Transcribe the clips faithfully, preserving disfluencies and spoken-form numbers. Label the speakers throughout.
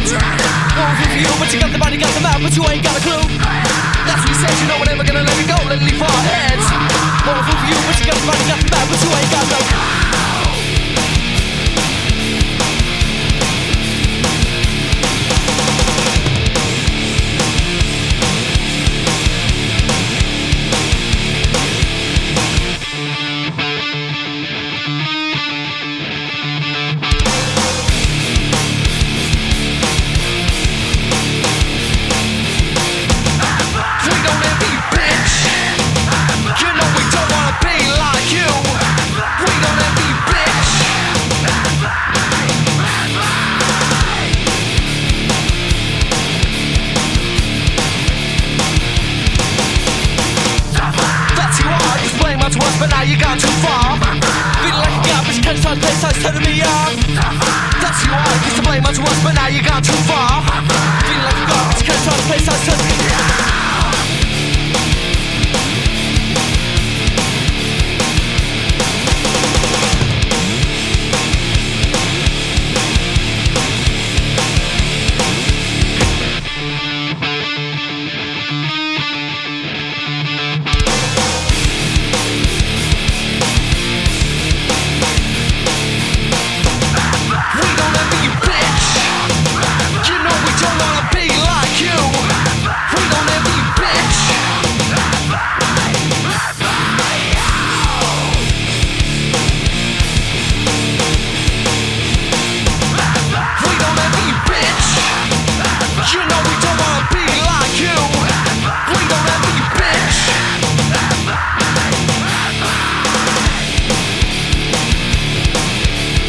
Speaker 1: heads. One for you, but you got the body, got the mouth, but you ain't got a clue. That's what you said, you know we're never gonna let it go, let it leave our heads. One for you, but you got the body, got the mouth, but you ain't got no. But now you gone too far. Feeling like a garbage can size, play size, turning me on. That's you are, used to blame much worse, but now you gone too far. Feeling like a garbage can size, play size, turning me on.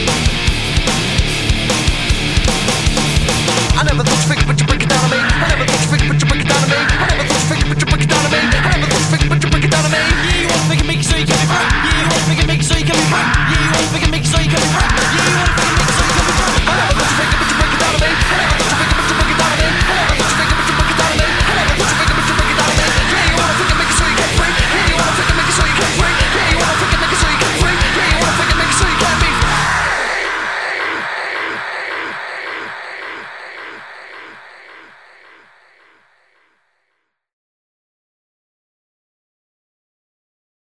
Speaker 1: I never thought to figure, but you break it down on me. I never